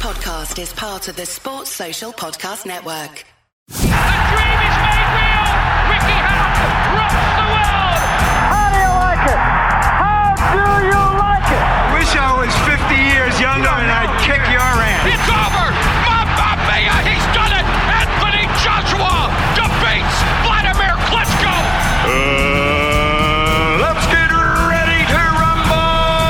podcast is part of the Sports Social Podcast Network. The dream is made real. Ricky Hatton rocks the world. How do you like it? How do you like it? I wish I was 50 years younger and I'd kick your ass. It's over. Mamma mia, he's done it. Anthony Joshua defeats Vladimir Klitschko. Let's get ready to rumble.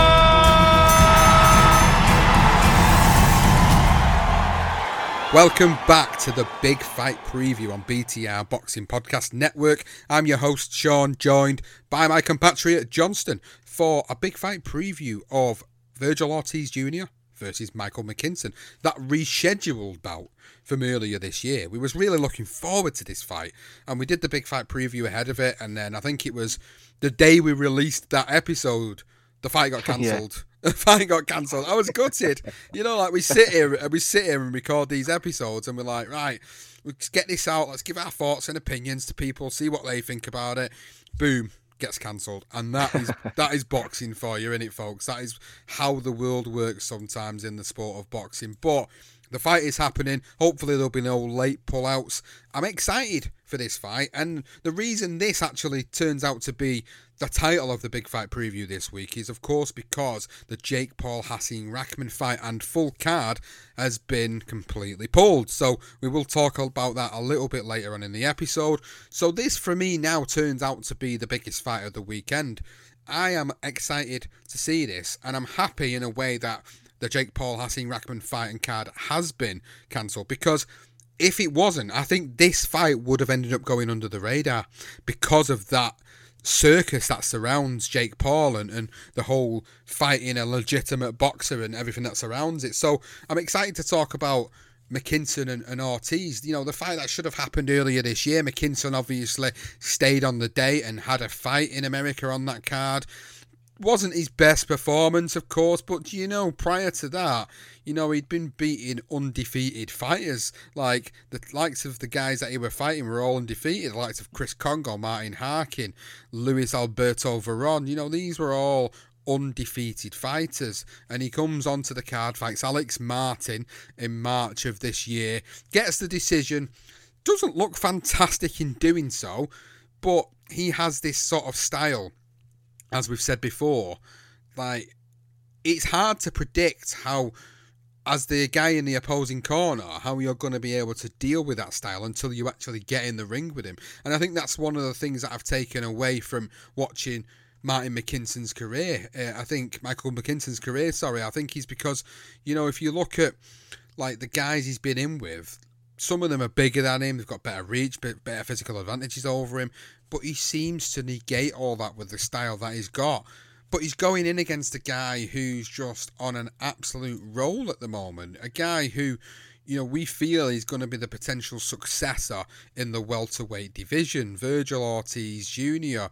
Welcome back to the Big Fight Preview on BTR Boxing Podcast Network. I'm your host, Sean, joined by my compatriot, Johnston, for a Big Fight Preview of Virgil Ortiz Jr. versus Michael McKinson, that rescheduled bout from earlier this year. We was really looking forward to this fight, and we did the Big Fight Preview ahead of it, and then I think it was the day we released that episode, the fight got cancelled. Yeah. The fight got cancelled. I was gutted. You know, like we sit here and record these episodes, and we're like, right, let's get this out. Let's give our thoughts and opinions to people, see what they think about it. Boom, gets cancelled, and that is boxing for you, isn't it, folks? That is how the world works sometimes in the sport of boxing. But the fight is happening. Hopefully there'll be no late pullouts. I'm excited for this fight, and the reason this actually turns out to be the title of the Big Fight Preview this week is, of course, because the Jake Paul-Hasim Rahman fight and full card has been completely pulled. So we will talk about that a little bit later on in the episode. So this, for me, now turns out to be the biggest fight of the weekend. I am excited to see this, and I'm happy in a way that the Jake Paul-Hasim Rahman fight and card has been cancelled, because if it wasn't, I think this fight would have ended up going under the radar because of that circus that surrounds Jake Paul and the whole fighting a legitimate boxer and everything that surrounds it. So I'm excited to talk about McKinson and Ortiz. You know, the fight that should have happened earlier this year. McKinson obviously stayed on the date and had a fight in America on that card. Wasn't his best performance, of course, but, you know, prior to that, you know, he'd been beating undefeated fighters. Like, the likes of the guys that he were fighting were all undefeated. The likes of Chris Kongo, Martin Harkin, Luis Alberto Veron. You know, these were all undefeated fighters. And he comes onto the card, fights Alex Martin in March of this year, gets the decision, doesn't look fantastic in doing so, but he has this sort of style. As we've said before, like, it's hard to predict how, as the guy in the opposing corner, how you're going to be able to deal with that style until you actually get in the ring with him. And I think that's one of the things that I've taken away from watching Martin McKinson's career. I think Michael McKinson's career, I think he's because, you know, if you look at, like, the guys he's been in with, some of them are bigger than him, they've got better reach, better physical advantages over him, but he seems to negate all that with the style that he's got. But he's going in against a guy who's just on an absolute roll at the moment, a guy who, you know, we feel is going to be the potential successor in the welterweight division. Virgil Ortiz Jr.,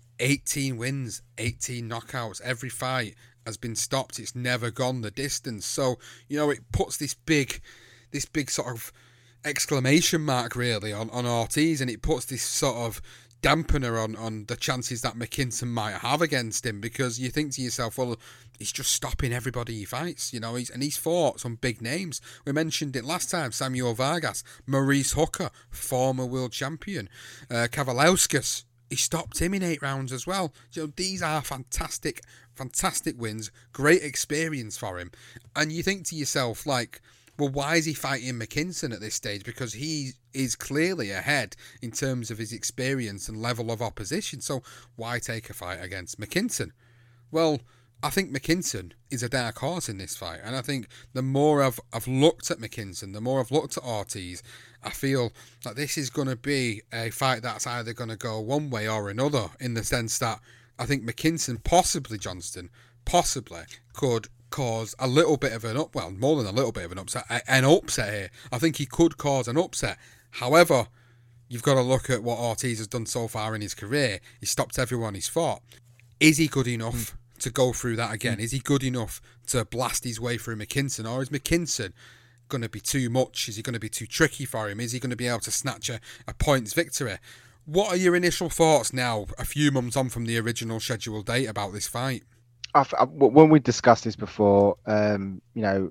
18 wins, 18 knockouts, every fight has been stopped, it's never gone the distance. So, you know, it puts this big sort of exclamation mark really on Ortiz, and it puts this sort of dampener on the chances that McKinson might have against him, because you think to yourself, well, he's just stopping everybody he fights, you know, he's fought some big names. We mentioned it last time, Samuel Vargas, Maurice Hooker, former world champion, Kavalauskas, he stopped him in 8 rounds as well. You know, these are fantastic wins, great experience for him. And you think to yourself, like, well, why is he fighting McKinson at this stage? Because he is clearly ahead in terms of his experience and level of opposition. So why take a fight against McKinson? Well, I think McKinson is a dark horse in this fight. And I think the more I've looked at McKinson, the more I've looked at Ortiz, I feel that this is going to be a fight that's either going to go one way or another, in the sense that I think McKinson, possibly Johnston, could cause a little bit of more than a little bit of an upset here. I think he could cause an upset. However, you've got to look at what Ortiz has done so far in his career. He stopped everyone he's fought. Is he good enough to go through that again? Is he good enough to blast his way through McKinson? Or is McKinson going to be too much? Is he going to be too tricky for him? Is he going to be able to snatch a points victory? What are your initial thoughts now, a few months on from the original scheduled date, about this fight? When we discussed this before, you know,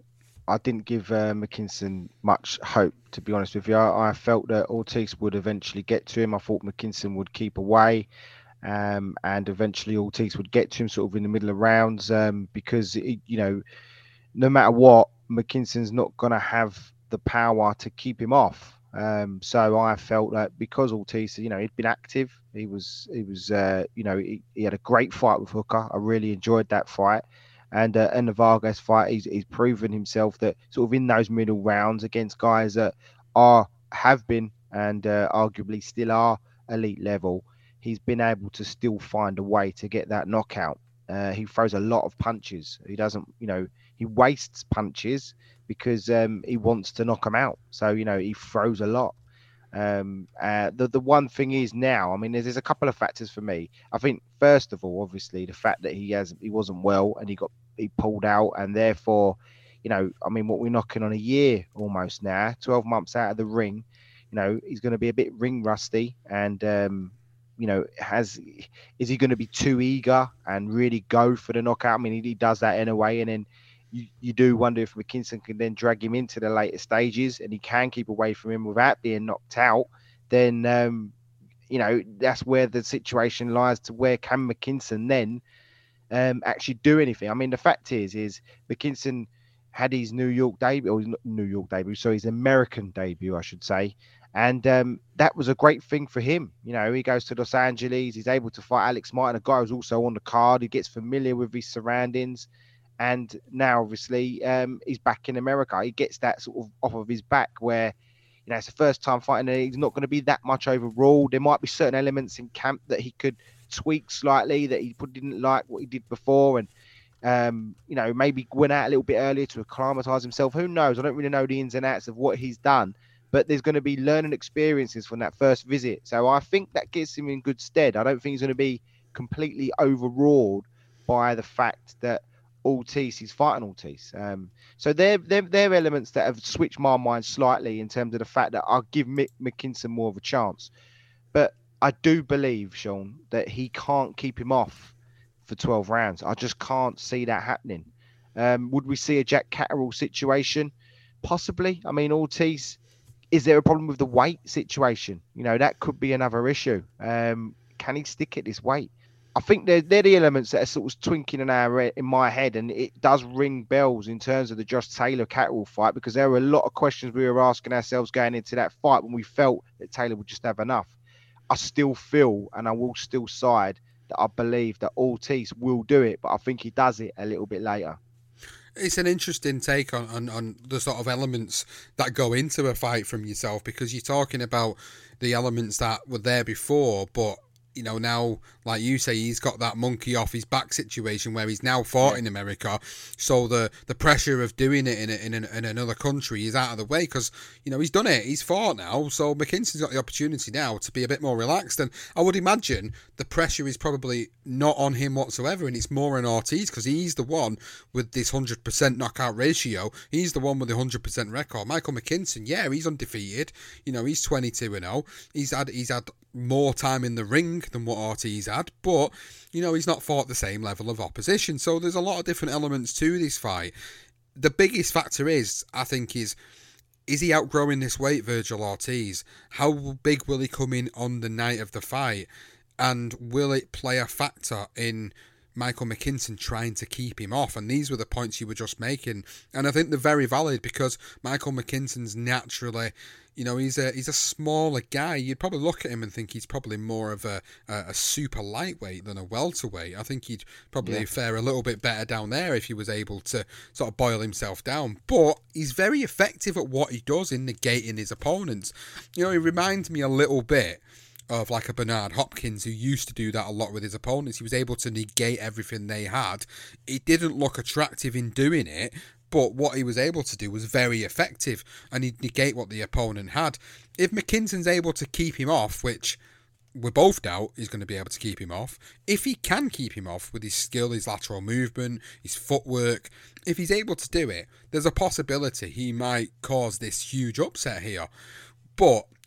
I didn't give McKinson much hope, to be honest with you. I felt that Ortiz would eventually get to him. I thought McKinson would keep away, and eventually Ortiz would get to him sort of in the middle of rounds, because, no matter what, McKinson's not going to have the power to keep him off. So I felt that because Ortiz, he'd been active, he had a great fight with Hooker. I really enjoyed that fight. And the Vargas fight, he's proven himself that sort of in those middle rounds against guys that have been and arguably still are elite level, he's been able to still find a way to get that knockout. He throws a lot of punches. He doesn't, he wastes punches because he wants to knock them out. So, he throws a lot. The one thing is now, there's a couple of factors for me. I think first of all, obviously the fact that he wasn't well and he pulled out, and therefore, what we're knocking on a year almost now, 12 months out of the ring, he's going to be a bit ring rusty, and is he going to be too eager and really go for the knockout? He does that anyway, and then you do wonder if McKinson can then drag him into the later stages and he can keep away from him without being knocked out. Then, that's where the situation lies, to where can McKinson then actually do anything? The fact is McKinson had his his American debut, I should say. And that was a great thing for him. He goes to Los Angeles, he's able to fight Alex Martin, a guy who's also on the card. He gets familiar with his surroundings. And now, obviously, he's back in America. He gets that sort of off of his back where, it's the first time fighting. He's not going to be that much overruled. There might be certain elements in camp that he could tweak slightly, that he didn't like what he did before. And, maybe went out a little bit earlier to acclimatise himself. Who knows? I don't really know the ins and outs of what he's done. But there's going to be learning experiences from that first visit. So I think that gets him in good stead. I don't think he's going to be completely overawed by the fact that he's fighting Ortiz. So they're elements that have switched my mind slightly in terms of the fact that I'll give McKinson more of a chance. But I do believe, Sean, that he can't keep him off for 12 rounds. I just can't see that happening. Would we see a Jack Catterall situation? Possibly. Ortiz, is there a problem with the weight situation? That could be another issue. Can he stick at this weight? I think they're the elements that are sort of twinkling in my head, and it does ring bells in terms of the Josh Taylor Catterall fight, because there were a lot of questions we were asking ourselves going into that fight when we felt that Taylor would just have enough. I still feel, and I will still side, that I believe that Ortiz will do it, but I think he does it a little bit later. It's an interesting take on the sort of elements that go into a fight from yourself, because you're talking about the elements that were there before, but now, like you say, he's got that monkey off his back situation where he's now fought in America. So the pressure of doing it in another country is out of the way, because, he's done it. He's fought now. So McKinson's got the opportunity now to be a bit more relaxed. And I would imagine the pressure is probably not on him whatsoever, and it's more on Ortiz, because he's the one with this 100% knockout ratio. He's the one with the 100% record. Michael McKinson, he's undefeated. He's 22-0. He's had more time in the ring than what Ortiz had, but he's not fought the same level of opposition, so there's a lot of different elements to this fight. The biggest factor is he outgrowing this weight, Vergil Ortiz? How big will he come in on the night of the fight, and will it play a factor in Michael McKinson trying to keep him off? And these were the points you were just making, and I think they're very valid, because Michael McKinson's naturally, he's a smaller guy. You'd probably look at him and think he's probably more of a super lightweight than a welterweight. I think he'd probably fare a little bit better down there if he was able to sort of boil himself down. But he's very effective at what he does in negating his opponents. He reminds me a little bit of like a Bernard Hopkins, who used to do that a lot with his opponents. He was able to negate everything they had. It didn't look attractive in doing it, but what he was able to do was very effective, and he'd negate what the opponent had. If McKinson's able to keep him off, which we both doubt he's going to be able to keep him off, if he can keep him off with his skill, his lateral movement, his footwork, if he's able to do it, there's a possibility he might cause this huge upset here. But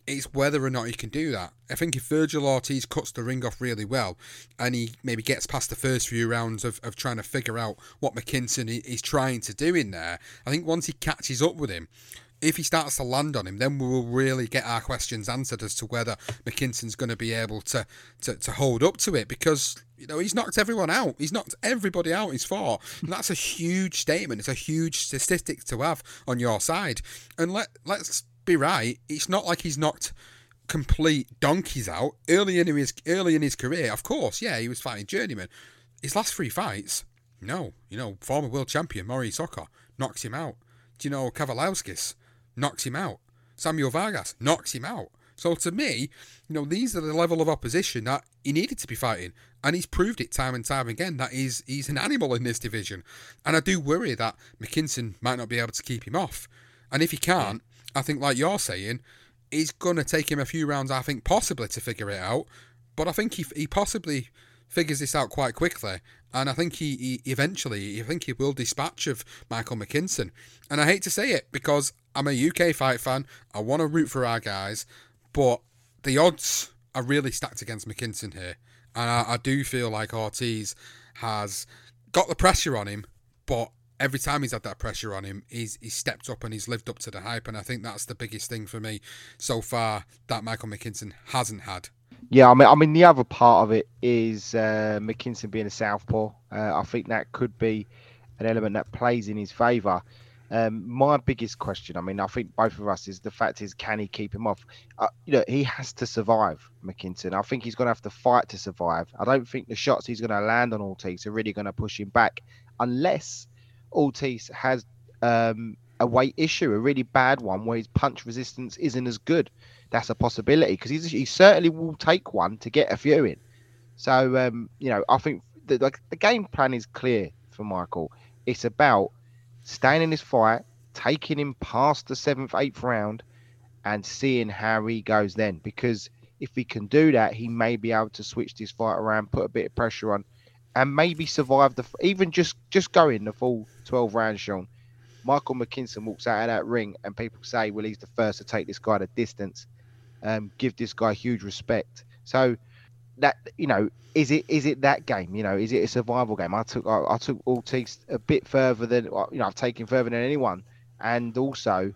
It's whether or not he can do that. I think if Virgil Ortiz cuts the ring off really well and he maybe gets past the first few rounds of trying to figure out what McKinson is trying to do in there, I think once he catches up with him, if he starts to land on him, then we will really get our questions answered as to whether McKinson's going to be able to hold up to it, because he's knocked everyone out. He's knocked everybody out he's fought. And that's a huge statement. It's a huge statistic to have on your side. And let's be right, it's not like he's knocked complete donkeys out early in his career. Of course, yeah, he was fighting journeyman. His last 3 fights, no, former world champion Maurice Hooker knocks him out. Kavaliauskas knocks him out. Samuel Vargas knocks him out. So to me, these are the level of opposition that he needed to be fighting, and he's proved it time and time again that he's an animal in this division. And I do worry that McKinson might not be able to keep him off. And if he can't, I think, like you're saying, it's going to take him a few rounds, I think, possibly to figure it out. But I think he possibly figures this out quite quickly. And I think he eventually will dispatch of Michael McKinson. And I hate to say it, because I'm a UK fight fan. I want to root for our guys. But the odds are really stacked against McKinson here. And I do feel like Ortiz has got the pressure on him, but every time he's had that pressure on him, he's stepped up and he's lived up to the hype. And I think that's the biggest thing for me so far that Michael McKinson hasn't had. Yeah, I mean, the other part of it is McKinson being a southpaw. I think that could be an element that plays in his favour. My biggest question, I think both of us, is the fact is, can he keep him off? He has to survive, McKinson. I think he's going to have to fight to survive. I don't think the shots he's going to land on Ortiz are really going to push him back, unless Ortiz has a weight issue, a really bad one, where his punch resistance isn't as good. That's a possibility, because he certainly will take one to get a few in. So, I think the game plan is clear for Michael. It's about staying in this fight, taking him past the 7th, 8th round, and seeing how he goes then. Because if he can do that, he may be able to switch this fight around, put a bit of pressure on, and maybe survive even just going the full 12 rounds, Sean. Michael McKinson walks out of that ring and people say, well, he's the first to take this guy to distance, give this guy huge respect. So that, is it that game? Is it a survival game? I took Ortiz a bit further than, I've taken further than anyone, and also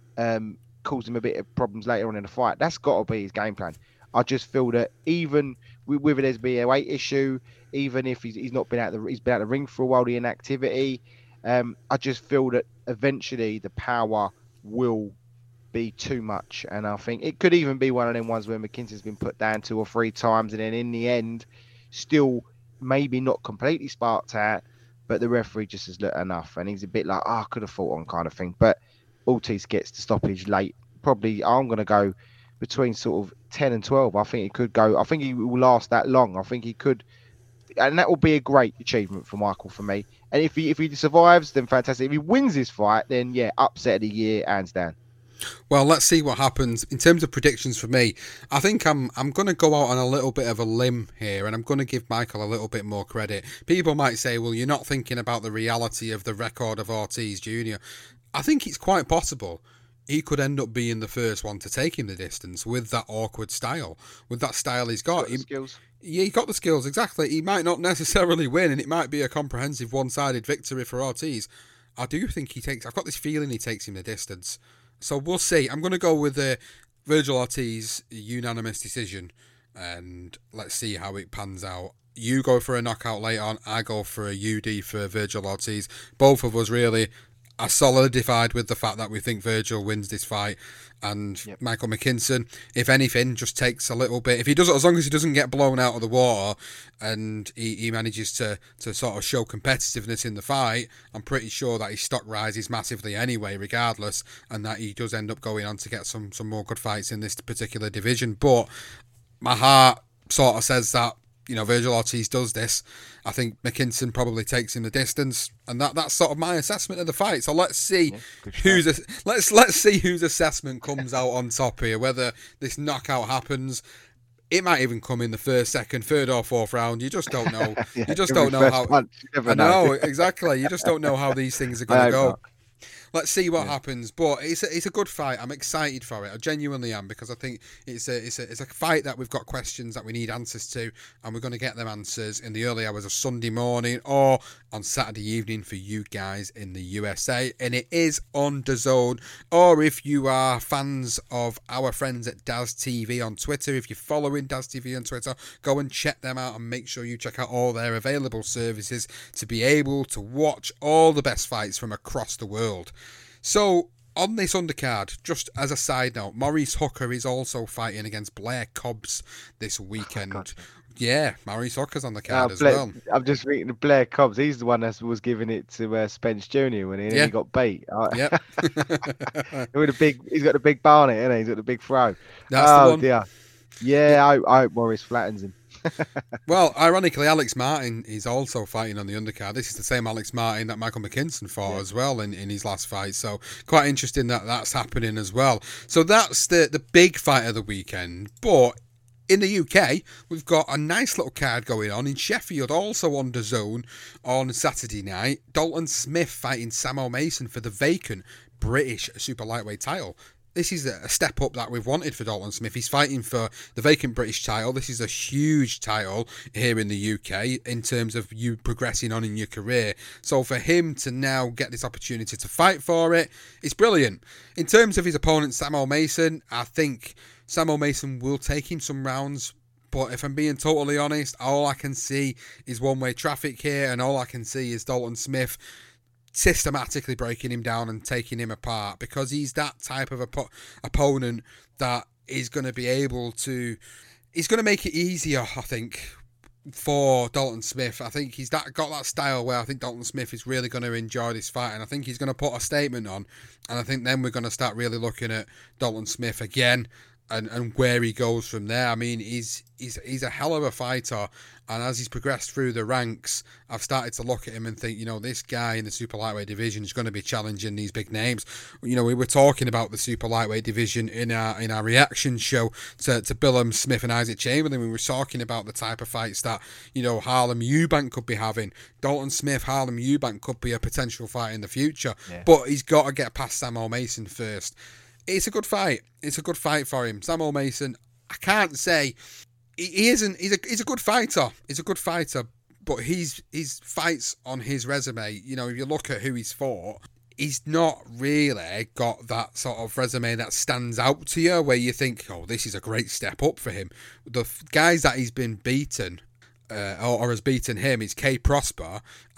caused him a bit of problems later on in the fight. That's got to be his game plan. I just feel that even whether there's be a weight issue, even if he's not been out the ring for a while, the inactivity, I just feel that eventually the power will be too much. And I think it could even be one of them ones where McKinson's been put down 2 or 3 times, and then in the end, still maybe not completely sparked out, but the referee just has looked enough. And he's a bit like, I could have fought on kind of thing. But Ortiz gets the stoppage late. Probably, I'm going to go between sort of 10 and 12. I think he will last that long. I think he could. And that will be a great achievement for Michael, for me. And if he survives, then fantastic. If he wins this fight, then yeah, upset of the year, hands down. Well, let's see what happens. In terms of predictions for me, I think I'm going to go out on a little bit of a limb here, and I'm going to give Michael a little bit more credit. People might say, well, you're not thinking about the reality of the record of Ortiz Jr. I think it's quite possible he could end up being the first one to take him the distance with that awkward style, with that style he's got. Skills. Yeah, he got the skills, exactly. He might not necessarily win, and it might be a comprehensive one-sided victory for Ortiz. I do think I've got this feeling he takes him the distance. So we'll see. I'm going to go with the Virgil Ortiz unanimous decision, and let's see how it pans out. You go for a knockout later on, I go for a UD for Virgil Ortiz. Both of us really are solidified with the fact that we think Virgil wins this fight, and yep. Michael McKinson, if anything, just takes a little bit. If he does it, as long as he doesn't get blown out of the water and he manages to sort of show competitiveness in the fight, I'm pretty sure that his stock rises massively anyway, regardless, and that he does end up going on to get some more good fights in this particular division. But my heart sort of says that, Virgil Ortiz does this. I think McKinson probably takes him the distance, and that's sort of my assessment of the fight. So let's see let's see whose assessment comes out on top here. Whether this knockout happens, it might even come in the first, second, third, or fourth round. You just don't know. You just don't know how. I know exactly. You just don't know how these things are going to go. let's see what happens. But it's a good fight. I'm excited for it. I genuinely am, because I think it's a fight that we've got questions that we need answers to, and we're going to get them answers in the early hours of Sunday morning or on Saturday evening for you guys in the USA. And it is on DAZN, or if you are fans of our friends at Daz TV on Twitter, if you're following Daz TV on Twitter, go and check them out and make sure you check out all their available services to be able to watch all the best fights from across the world. So on this undercard, just as a side note, Maurice Hooker is also fighting against Blair Cobbs this weekend. Yeah, Maurice Hooker's on the card as well. I'm just reading Blair Cobbs. He's the one that was giving it to Spence Jr. when he got beat. Yep. He's got the big barnet, hasn't he? He's got the big throw. That's the one. Dear. Yeah, I hope Maurice flattens him. Well, ironically, Alex Martin is also fighting on the undercard. This is the same Alex Martin that Michael McKinson fought as well in his last fight. So quite interesting that that's happening as well. So that's the big fight of the weekend. But in the UK, we've got a nice little card going on in Sheffield, also on DAZN on Saturday night. Dalton Smith fighting Sam O'Mason for the vacant British super lightweight title. This is a step up that we've wanted for Dalton Smith. He's fighting for the vacant British title. This is a huge title here in the UK in terms of you progressing on in your career. So for him to now get this opportunity to fight for it, it's brilliant. In terms of his opponent, Sam O'Mason, I think Sam O'Mason will take him some rounds. But if I'm being totally honest, all I can see is one-way traffic here, and all I can see is Dalton Smith systematically breaking him down and taking him apart, because he's that type of opponent that is going to be able to... He's going to make it easier, I think, for Dalton Smith. I think he's got that style where I think Dalton Smith is really going to enjoy this fight, and I think he's going to put a statement on, and I think then we're going to start really looking at Dalton Smith again and where he goes from there. I mean, he's a hell of a fighter, and as he's progressed through the ranks, I've started to look at him and think, this guy in the super lightweight division is going to be challenging these big names. We were talking about the super lightweight division in our reaction show to Billam Smith and Isaac Chamberlain. We were talking about the type of fights that Harlem Eubank could be having. Dalton Smith, Harlem Eubank could be a potential fight in the future, but he's got to get past Sam O'Mason first. It's a good fight. It's a good fight for him. Sam O'Mason, I can't say he isn't. He's a good fighter. He's a good fighter, but his fights on his resume, if you look at who he's fought, he's not really got that sort of resume that stands out to you where you think, oh, this is a great step up for him. The guys that he's been beaten or has beaten him is Kay Prosper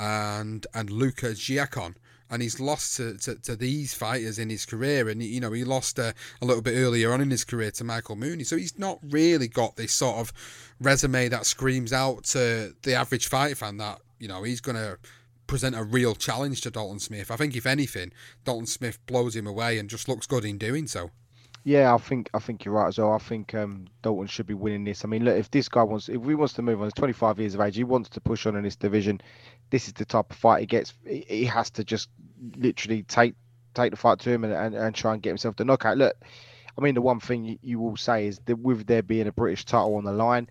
and Luka Giacon. And he's lost to these fighters in his career. And, he lost a little bit earlier on in his career to Michael Mooney. So he's not really got this sort of resume that screams out to the average fight fan that, he's going to present a real challenge to Dalton Smith. I think, if anything, Dalton Smith blows him away and just looks good in doing so. Yeah, I think you're right as well. I think Dalton should be winning this. I mean, look, if he wants to move on, he's 25 years of age, he wants to push on in this division. This is the type of fight he gets. He has to just literally take the fight to him and try and get himself the knockout. Look, I mean, the one thing you will say is that with there being a British title on the line,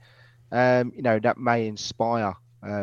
that may inspire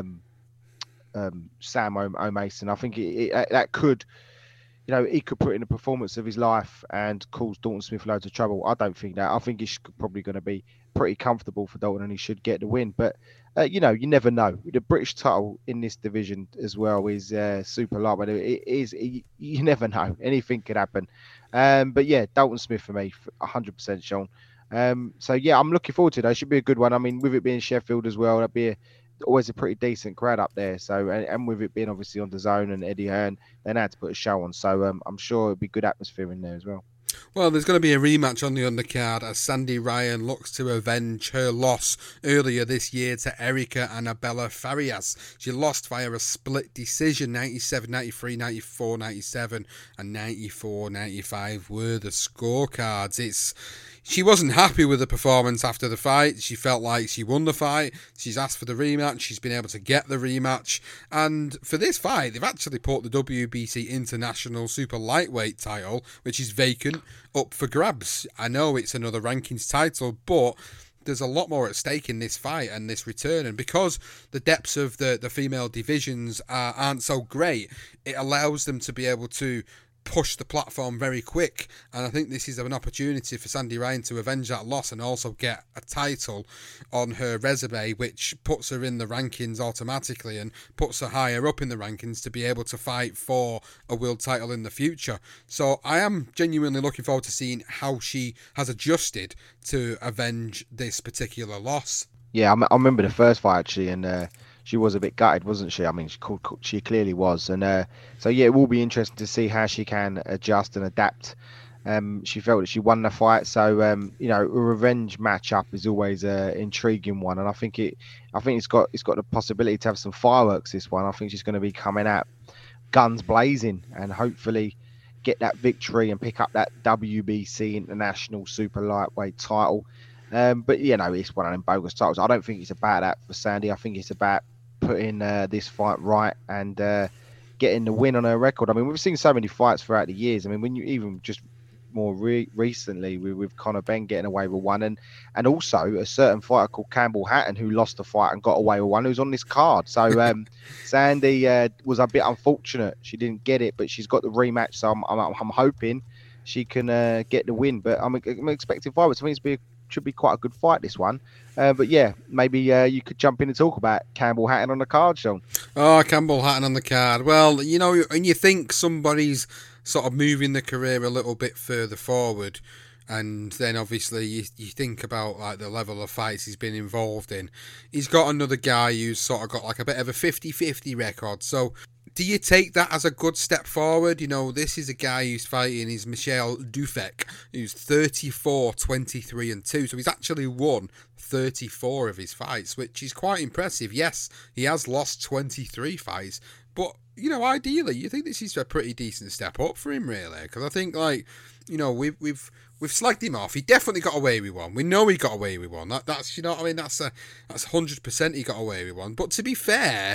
Sam O'Mason. I think that could. He could put in a performance of his life and cause Dalton Smith loads of trouble. I don't think that. I think he's probably going to be pretty comfortable for Dalton and he should get the win. But, you never know. The British title in this division as well is super lightweight. You never know. Anything could happen. But, yeah, Dalton Smith for me, 100% Sean. So, yeah, I'm looking forward to it. It should be a good one. I mean, with it being Sheffield as well, that'd be always a pretty decent crowd up there. So, and with it being obviously on DAZN and Eddie Hearn, they had to put a show on. So, I'm sure it'll be good atmosphere in there as well. Well, there's going to be a rematch on the undercard as Sandy Ryan looks to avenge her loss earlier this year to Erica Annabella Farias. She lost via a split decision. 97-93, 94-97 and 94-95 were the scorecards. She wasn't happy with the performance after the fight. She felt like she won the fight. She's asked for the rematch. She's been able to get the rematch. And for this fight, they've actually put the WBC International Super Lightweight title, which is vacant, up for grabs. I know it's another rankings title, but there's a lot more at stake in this fight and this return. And because the depths of the female divisions aren't so great, it allows them to be able to push the platform very quick, and I think this is an opportunity for Sandy Ryan to avenge that loss and also get a title on her resume, which puts her in the rankings automatically and puts her higher up in the rankings to be able to fight for a world title in the future. So I am genuinely looking forward to seeing how she has adjusted to avenge this particular loss. Yeah, I remember the first fight actually, and she was a bit gutted, wasn't she? I mean, she clearly was. And so, yeah, it will be interesting to see how she can adjust and adapt. She felt that she won the fight. So, a revenge matchup is always an intriguing one. And I think it's got the possibility to have some fireworks, this one. I think she's going to be coming out guns blazing and hopefully get that victory and pick up that WBC International Super Lightweight title. But, it's one of them bogus titles. I don't think it's about that for Sandy. I think it's about putting this fight right and getting the win on her record. I mean, we've seen so many fights throughout the years. I mean, when you even just more recently with Conor Benn getting away with one, and also a certain fighter called Campbell Hatton who lost the fight and got away with one, who's on this card. So Sandy was a bit unfortunate. She didn't get it, but she's got the rematch. So I'm hoping she can get the win. But I'm expecting fireworks. I think should be quite a good fight, this one. But yeah, maybe you could jump in and talk about Campbell Hatton on the card, Sean. Oh, Campbell Hatton on the card. Well, and you think somebody's sort of moving the career a little bit further forward, and then obviously you think about like the level of fights he's been involved in. He's got another guy who's sort of got like a bit of a 50-50 record. So do you take that as a good step forward? This is a guy who's fighting, is Michel Dufek, who's 34, 23 and 2. So he's actually won 34 of his fights, which is quite impressive. Yes, he has lost 23 fights, but, ideally, you think this is a pretty decent step up for him, really. Because I think, we've slagged him off. He definitely got away with one. We know he got away with one. That's 100% he got away with one. But to be fair,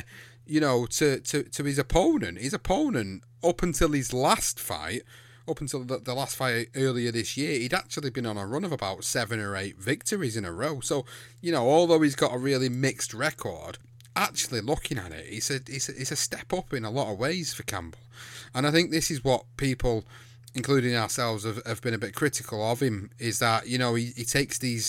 to his opponent, up until his last fight, up until the last fight earlier this year, he'd actually been on a run of about 7 or 8 victories in a row. So, although he's got a really mixed record, actually looking at it, it's a step up in a lot of ways for Campbell. And I think this is what people, including ourselves, have been a bit critical of him, is that, he takes these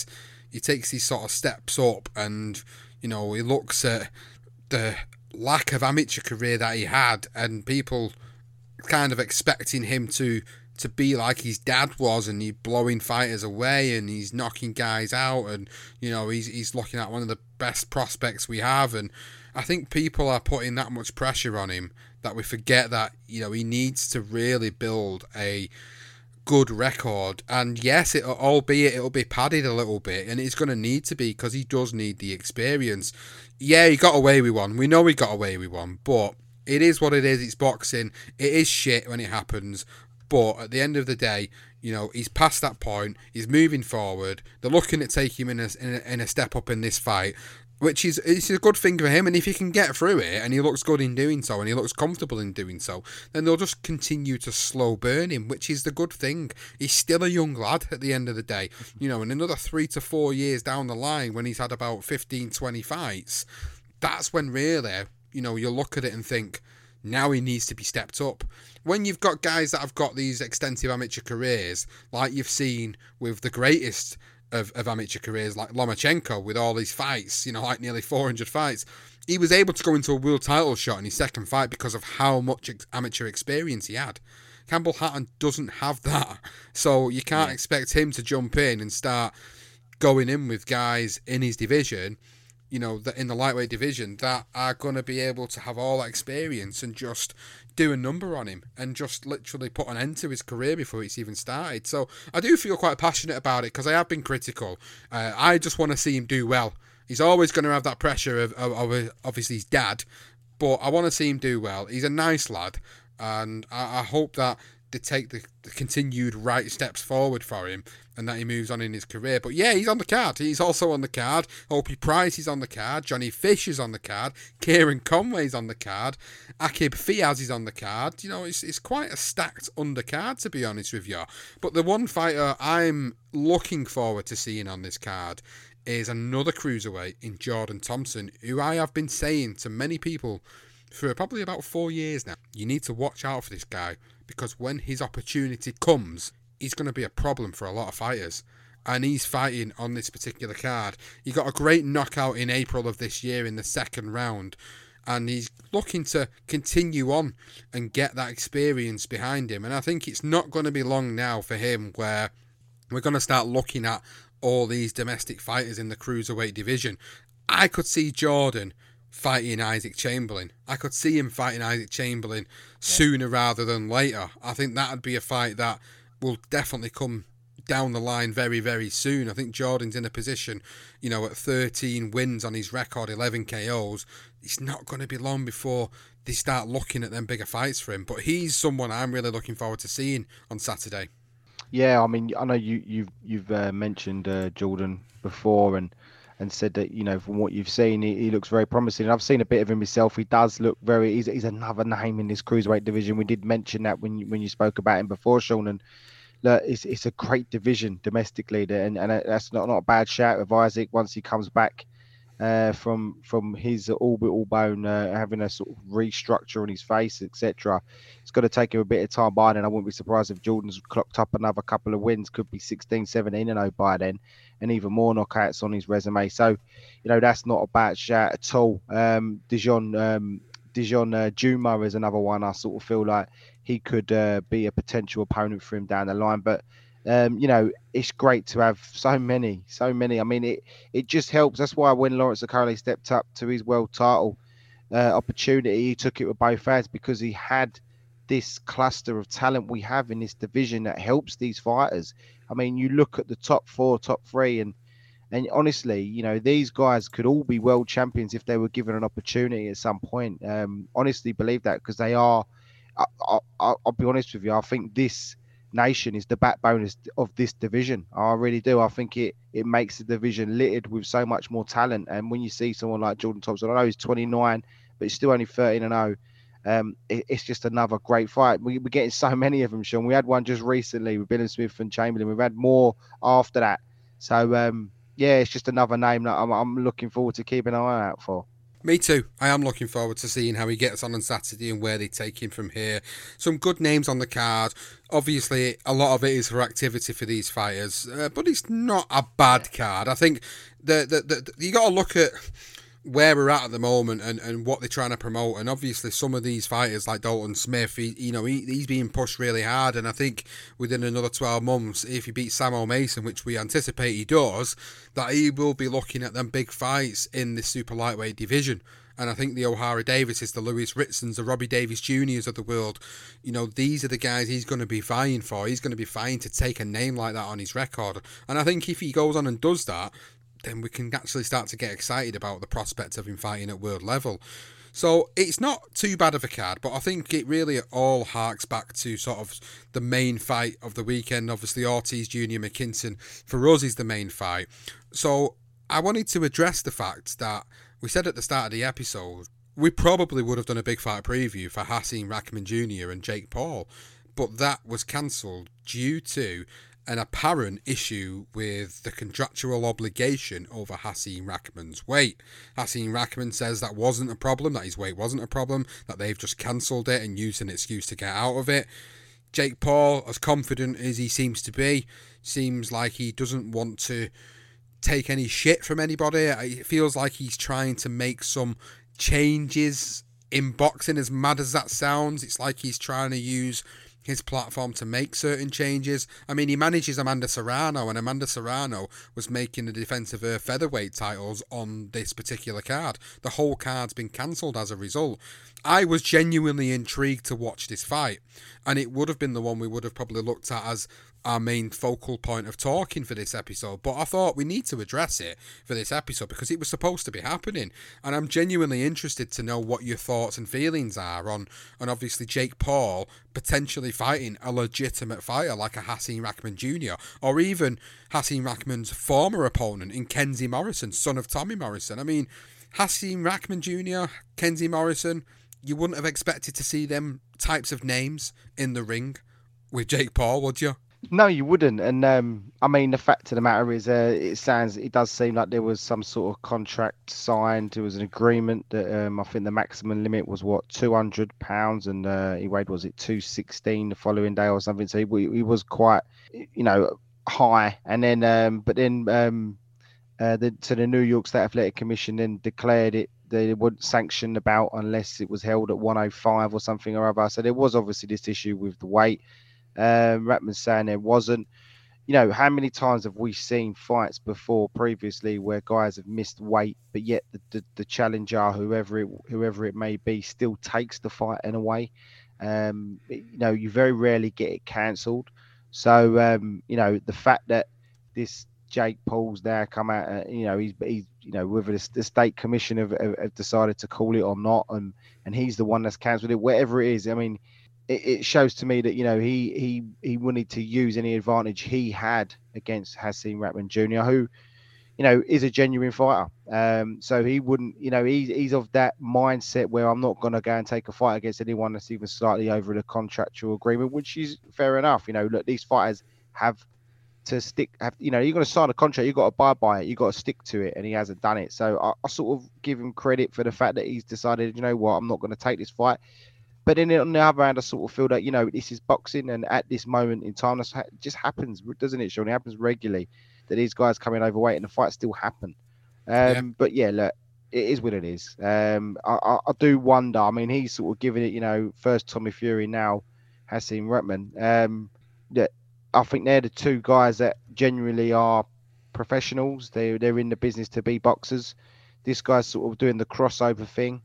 sort of steps up, and, he looks at the lack of amateur career that he had, and people kind of expecting him to be like his dad was, and he's blowing fighters away and he's knocking guys out, and he's looking at one of the best prospects we have. And I think people are putting that much pressure on him that we forget that he needs to really build a good record. And yes, it'll be padded a little bit, and it's going to need to be, because he does need the experience. Yeah, he got away with one. We know he got away with one, but it is what it is. It's boxing. It is shit when it happens. But at the end of the day, he's past that point. He's moving forward. They're looking at taking him in a step up in this fight, which is it's a good thing for him. And if he can get through it, and he looks good in doing so, and he looks comfortable in doing so, then they'll just continue to slow burn him, which is the good thing. He's still a young lad at the end of the day. In another 3 to 4 years down the line, when he's had about 15, 20 fights, that's when really, you look at it and think, now he needs to be stepped up. When you've got guys that have got these extensive amateur careers, like you've seen with the greatest of amateur careers, like Lomachenko, with all these fights, like nearly 400 fights, he was able to go into a world title shot in his second fight because of how much amateur experience he had. Campbell Hatton doesn't have that, so you can't expect him to jump in and start going in with guys in his division, that in the lightweight division, that are going to be able to have all that experience and just do a number on him and just literally put an end to his career before it's even started. So I do feel quite passionate about it, because I have been critical. I just want to see him do well. He's always going to have that pressure of obviously his dad, but I want to see him do well. He's a nice lad, and I hope that they take the continued right steps forward for him, and that he moves on in his career. But yeah, he's on the card. He's also on the card. Opie Price is on the card. Johnny Fish is on the card. Kieran Conway's on the card. Akib Fiaz is on the card. It's quite a stacked undercard, to be honest with you. But the one fighter I'm looking forward to seeing on this card is another cruiserweight in Jordan Thompson, who I have been saying to many people for probably about 4 years now, you need to watch out for this guy, because when his opportunity comes, he's going to be a problem for a lot of fighters. And he's fighting on this particular card. He got a great knockout in April of this year in the second round, and he's looking to continue on and get that experience behind him. And I think it's not going to be long now for him where we're going to start looking at all these domestic fighters in the cruiserweight division. I could see Jordan fighting Isaac Chamberlain. I could see him fighting Isaac Chamberlain sooner rather than later. I think that would be a fight that will definitely come down the line very, very soon. I think Jordan's in a position, at 13 wins on his record, 11 KOs. It's not going to be long before they start looking at them bigger fights for him. But he's someone I'm really looking forward to seeing on Saturday. Yeah, I mean, I know you've mentioned Jordan before and said that, from what you've seen, he looks very promising. And I've seen a bit of him myself. He does look he's another name in this cruiserweight division. We did mention that when you spoke about him before, Sean. And look, it's a great division domestically, and that's not a bad shout of Isaac once he comes back from his orbital bone, having a sort of restructure on his face, etc. It's got to take him a bit of time by then. I wouldn't be surprised if Jordan's clocked up another couple of wins, could be 16, 17-0 by then, and even more knockouts on his resume. So, that's not a bad shout at all. Dijon Juma is another one. I sort of feel like he could be a potential opponent for him down the line. But, it's great to have so many. I mean, it just helps. That's why when Lawrence Okolie stepped up to his world title opportunity, he took it with both hands, because he had this cluster of talent we have in this division that helps these fighters. I mean, you look at the top 4, top 3, and honestly, these guys could all be world champions if they were given an opportunity at some point. Honestly believe that, because they are. I'll be honest with you. I think this nation is the backbone of this division. I really do. I think it makes the division littered with so much more talent. And when you see someone like Jordan Thompson, I know he's 29, but he's still only 13-0. It's just another great fight. We're getting so many of them, Sean. We had one just recently with Billy Smith and Chamberlain. We've had more after that. So, it's just another name that I'm looking forward to keeping an eye out for. Me too. I am looking forward to seeing how he gets on Saturday and where they take him from here. Some good names on the card. Obviously, a lot of it is for activity for these fighters, but it's not a bad card. I think you got to look at where we're at the moment and what they're trying to promote. And obviously some of these fighters like Dalton Smith, he's being pushed really hard. And I think within another 12 months, if he beats Sam O'Mason, which we anticipate he does, that he will be looking at them big fights in this super lightweight division. And I think the O'Hara Davises, the Lewis Ritsons, the Robbie Davis Jr.'s of the world, these are the guys he's going to be vying for. He's going to be vying to take a name like that on his record. And I think if he goes on and does that, then we can actually start to get excited about the prospect of him fighting at world level. So it's not too bad of a card, but I think it really all harks back to sort of the main fight of the weekend. Obviously, Ortiz Jr. McKinson, for us, is the main fight. So I wanted to address the fact that we said at the start of the episode, we probably would have done a big fight preview for Hasim Rahman Jr. and Jake Paul, but that was cancelled due to an apparent issue with the contractual obligation over Hasim Rahman's weight. Hasim Rahman says that wasn't a problem, that his weight wasn't a problem, that they've just cancelled it and used an excuse to get out of it. Jake Paul, as confident as he seems to be, seems like he doesn't want to take any shit from anybody. It feels like he's trying to make some changes in boxing, as mad as that sounds. It's like he's trying to use his platform to make certain changes. I mean, he manages Amanda Serrano, and Amanda Serrano was making the defence of her featherweight titles on this particular card. The whole card's been cancelled as a result. I was genuinely intrigued to watch this fight, and it would have been the one we would have probably looked at as our main focal point of talking for this episode, but I thought we need to address it for this episode because it was supposed to be happening, and I'm genuinely interested to know what your thoughts and feelings are on obviously Jake Paul potentially fighting a legitimate fighter like a Hasim Rahman Jr. or even Hasim Rahman's former opponent in Kenzie Morrison, son of Tommy Morrison. I mean, Hasim Rahman Jr., Kenzie Morrison, you wouldn't have expected to see them types of names in the ring with Jake Paul, would you? No, you wouldn't. And I mean, the fact of the matter is, it does seem like there was some sort of contract signed. There was an agreement that I think the maximum limit was what, £200, and he weighed, was it 216 the following day or something? So he was quite, high. And then, the New York State Athletic Commission then declared it. They wouldn't sanction the bout unless it was held at 105 or something or other. So there was obviously this issue with the weight. Ratman's saying there wasn't. How many times have we seen fights before previously where guys have missed weight, but yet the challenger, whoever it may be, still takes the fight in a way. You very rarely get it cancelled. So the fact that this Jake Paul's now come out, he's whether the state commission have decided to call it or not, and he's the one that's cancelled it, whatever it is. I mean, it shows to me that he wanted to use any advantage he had against Hasim Rahman Jr., who is a genuine fighter. So he wouldn't, he's of that mindset where I'm not going to go and take a fight against anyone that's even slightly over the contractual agreement, which is fair enough. Look, these fighters have to stick. You're going to sign a contract, you've got to abide by it, you've got to stick to it, and he hasn't done it. So I sort of give him credit for the fact that he's decided, I'm not going to take this fight. But then on the other hand, I sort of feel that, this is boxing, and at this moment in time, it just happens, doesn't it, Sean? It happens regularly that these guys come in overweight and the fights still happen. But yeah, look, it is what it is. I do wonder. I mean, he's sort of giving it, first Tommy Fury, now Hasim Rahman. I think they're the two guys that genuinely are professionals. They're in the business to be boxers. This guy's sort of doing the crossover thing.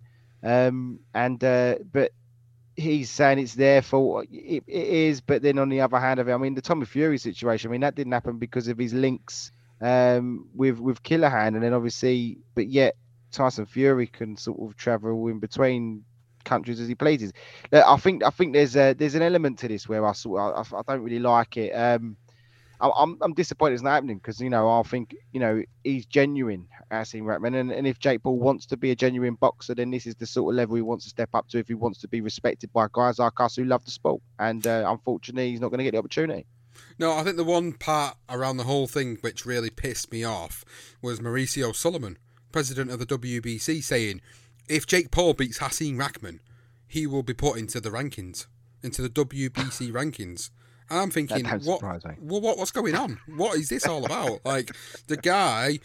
But he's saying it's their fault. It is, but then on the other hand of it, I mean, the Tommy Fury situation, I mean, that didn't happen because of his links with Killahan, and then obviously, but yet Tyson Fury can sort of travel in between countries as he pleases. I think there's an element to this where I don't really like it. I'm disappointed it's not happening because I think he's genuine, Hasim Rahman, and if Jake Paul wants to be a genuine boxer, then this is the sort of level he wants to step up to if he wants to be respected by guys like us who love the sport. And unfortunately, he's not going to get the opportunity. No, I think the one part around the whole thing which really pissed me off was Mauricio Sulaiman, president of the WBC, saying if Jake Paul beats Hasim Rahman, he will be put into the rankings, into the WBC rankings. And I'm thinking, what's going on? What is this all about? Like, the guy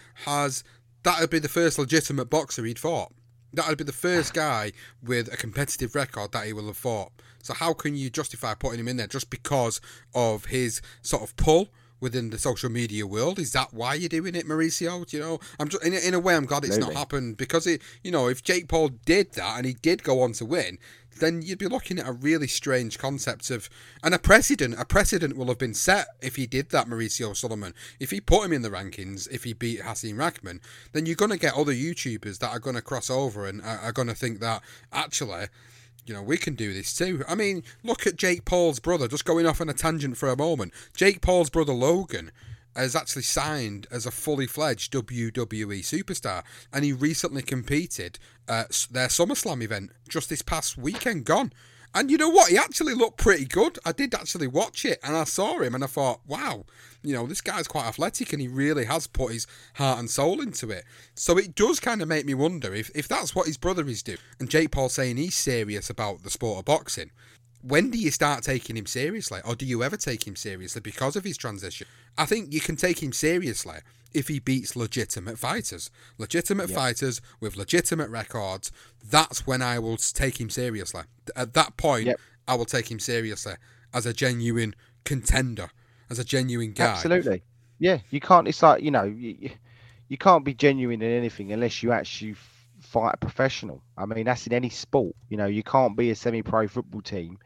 that would be the first legitimate boxer he'd fought. That would be the first guy with a competitive record that he will have fought. So how can you justify putting him in there just because of his sort of pull within the social media world? Is that why you're doing it, Mauricio? I'm just in a way, I'm glad it's not happened, because if Jake Paul did that and he did go on to win, then you'd be looking at a really strange concept of, and a precedent will have been set if he did that, Mauricio Sulaiman. If he put him in the rankings, if he beat Hasim Rahman, then you're going to get other YouTubers that are going to cross over and are going to think that, actually, we can do this too. I mean, look at Jake Paul's brother, just going off on a tangent for a moment. Jake Paul's brother Logan has actually signed as a fully fledged WWE superstar, and he recently competed at their SummerSlam event just this past weekend gone. And you know what? He actually looked pretty good. I did actually watch it, and I saw him, and I thought, wow, this guy's quite athletic, and he really has put his heart and soul into it. So it does kind of make me wonder if that's what his brother is doing, and Jake Paul saying he's serious about the sport of boxing. When do you start taking him seriously? Or do you ever take him seriously because of his transition? I think you can take him seriously if he beats legitimate fighters. Fighters with legitimate records. That's when I will take him seriously. At that point, I will take him seriously as a genuine contender, as a genuine guy. Absolutely. Yeah, you can't, it's like, you can't be genuine in anything unless you actually fight a professional. I mean, that's in any sport. You can't be a semi-pro football team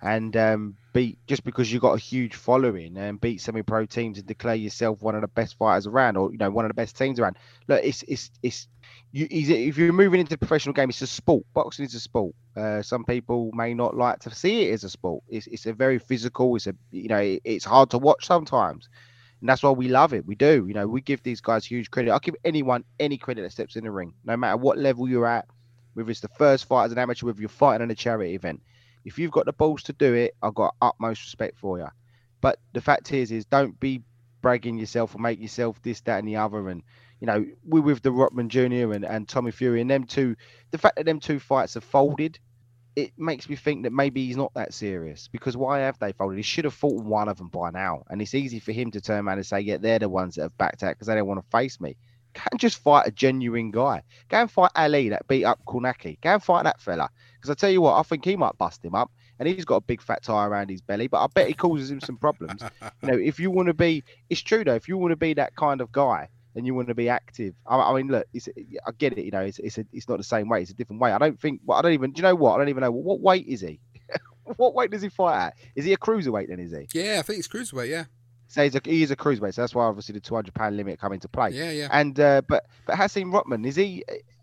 and beat, just because you've got a huge following, and beat semi-pro teams and declare yourself one of the best fighters around, or one of the best teams around. Look, if you're moving into the professional game, it's a sport. Boxing is a sport. Some people may not like to see it as a sport. It's a very physical. It's hard to watch sometimes. And that's why we love it. We do. We give these guys huge credit. I'll give anyone any credit that steps in the ring, no matter what level you're at, whether it's the first fight as an amateur, whether you're fighting in a charity event. If you've got the balls to do it, I've got utmost respect for you. But the fact is don't be bragging yourself or make yourself this, that, and the other. And we're with the Rottman Jr. and Tommy Fury and them two. The fact that them two fights have folded, it makes me think that maybe he's not that serious. Because why have they folded? He should have fought one of them by now. And it's easy for him to turn around and say, yeah, they're the ones that have backed out because they don't want to face me. Go and just fight a genuine guy. Go and fight Ali that beat up Kornacki. Go and fight that fella. Because I tell you what, I think he might bust him up. And he's got a big fat tie around his belly, but I bet he causes him some problems. If you want to be, it's true though, if you want to be that kind of guy and you want to be active, I mean, look, I get it, it's not the same way, it's a different way. I don't even know what weight is he? What weight does he fight at? Is he a cruiserweight then, is he? Yeah, I think it's cruiserweight, yeah. So he is a cruiserweight, so that's why obviously the £200 limit come into play. Yeah. And but Hasim Rottman, is he?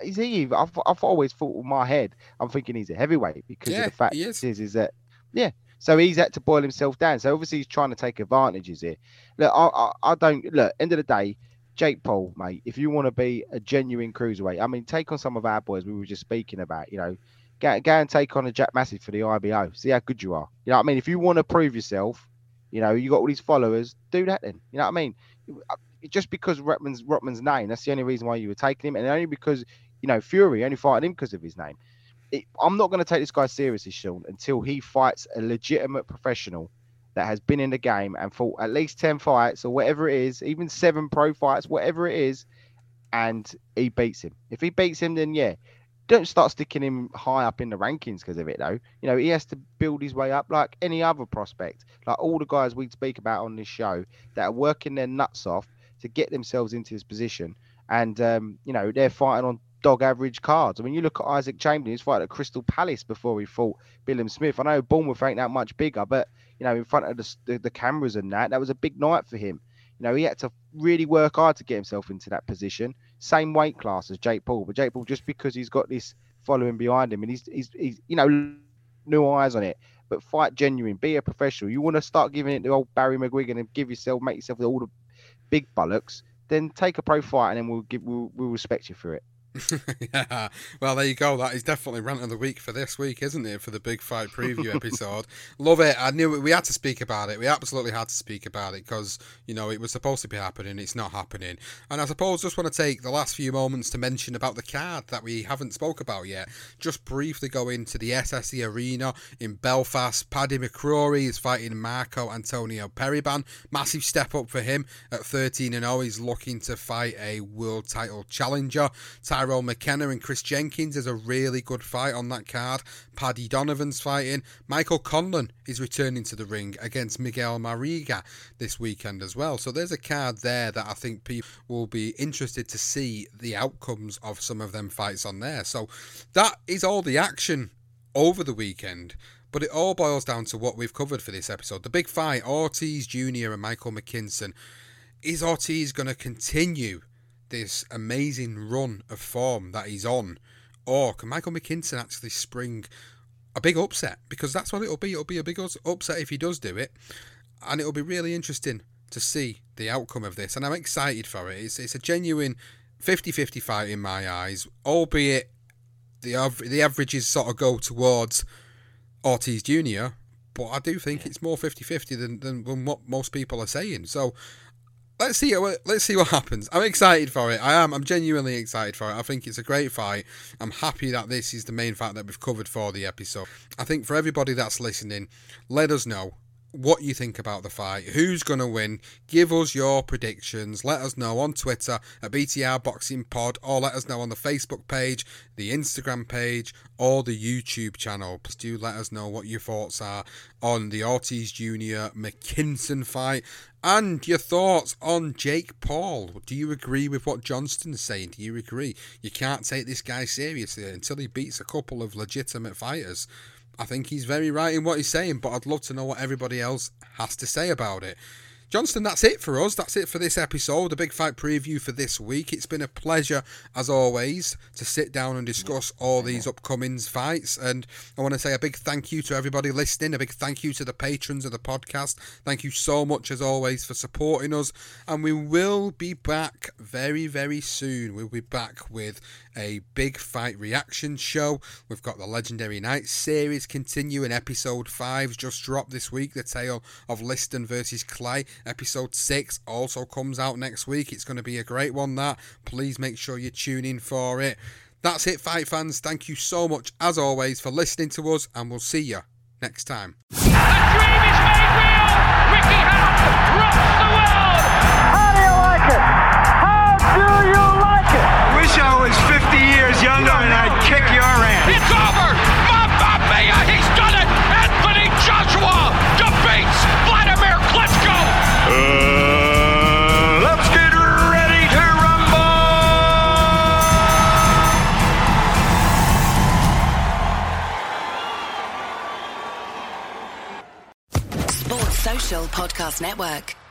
I've always thought in my head, I'm thinking he's a heavyweight because of the fact is that so he's had to boil himself down. So obviously he's trying to take advantages here. Look, I don't look. End of the day, Jake Paul, mate. If you want to be a genuine cruiserweight, I mean, take on some of our boys we were just speaking about. Go and take on a Jack Massive for the IBO. See how good you are. You know what I mean? If you want to prove yourself. You got all these followers, do that then. You know what I mean? Just because Rottman's name, that's the only reason why you were taking him. And only because, Fury only fighting him because of his name. I'm not going to take this guy seriously, Sean, until he fights a legitimate professional that has been in the game and fought at least 10 fights or whatever it is, even 7 pro fights, whatever it is, and he beats him. If he beats him, then yeah. Don't start sticking him high up in the rankings because of it, though. He has to build his way up like any other prospect. Like all the guys we speak about on this show that are working their nuts off to get themselves into this position. And, they're fighting on dog average cards. I mean, you look at Isaac Chamberlain, he's fighting at Crystal Palace before he fought Billam Smith. I know Bournemouth ain't that much bigger, but, in front of the cameras and that was a big night for him. He had to really work hard to get himself into that position. Same weight class as Jake Paul, but Jake Paul, just because he's got this following behind him and he's new eyes on it, but fight genuine, be a professional. You want to start giving it to old Barry McGuigan and make yourself all the big bollocks, then take a pro fight and then we'll respect you for it. Yeah, well, there you go. That is definitely rant of the week for this week, isn't it? For the big fight preview episode. Love it. I knew we had to speak about it. We absolutely had to speak about it because, it was supposed to be happening. It's not happening. And I suppose just want to take the last few moments to mention about the card that we haven't spoke about yet. Just briefly go into the SSE Arena in Belfast. Paddy McCrory is fighting Marco Antonio Periban. Massive step up for him at 13-0. He's looking to fight a world title challenger. Tyrone McKenna and Chris Jenkins is a really good fight on that card. Paddy Donovan's fighting. Michael Conlan is returning to the ring against Miguel Mariga this weekend as well. So there's a card there that I think people will be interested to see the outcomes of some of them fights on there. So that is all the action over the weekend. But it all boils down to what we've covered for this episode. The big fight, Ortiz Jr. and Michael McKinson. Is Ortiz going to continue this amazing run of form that he's on, or can Michael McKinson actually spring a big upset? Because that's what it'll be. It'll be a big upset if he does do it, and it'll be really interesting to see the outcome of this, and I'm excited for it. It's a genuine 50-50 fight in my eyes, albeit the averages sort of go towards Ortiz Jr., but I do think it's more 50-50 than what most people are saying. So Let's see what happens. I'm excited for it. I'm genuinely excited for it. I think it's a great fight. I'm happy that this is the main fight that we've covered for the episode. I think for everybody that's listening, let us know what you think about the fight. Who's going to win? Give us your predictions. Let us know on Twitter at BTR Boxing Pod, or let us know on the Facebook page, the Instagram page, or the YouTube channel. Please do let us know what your thoughts are on the Ortiz Jr. McKinson fight, and your thoughts on Jake Paul. Do you agree with what Johnston's saying? Do you agree you can't take this guy seriously until he beats a couple of legitimate fighters? I think he's very right in what he's saying, but I'd love to know what everybody else has to say about it. Johnston, that's it for us. That's it for this episode, the big fight preview for this week. It's been a pleasure, as always, to sit down and discuss all these upcoming fights. And I want to say a big thank you to everybody listening, a big thank you to the patrons of the podcast. Thank you so much, as always, for supporting us. And we will be back very, very soon. We'll be back with a big fight reaction show. We've got the Legendary Nights series continuing. Episode 5 just dropped this week. The tale of Liston versus Clay. Episode 6 also comes out next week. It's going to be a great one, that. Please make sure you tune in for it. That's it, fight fans. Thank you so much, as always, for listening to us, and we'll see you next time. The dream is made real. Ricky Hatton rocks the world. How do you like it? How do you like it? Wish I was 50 years younger and I'd kick your ass. It's over. Mamma Mia, he's done it. Anthony Joshua defeats Vladimir Klitschko. Let's get ready to rumble. Sports Social Podcast Network.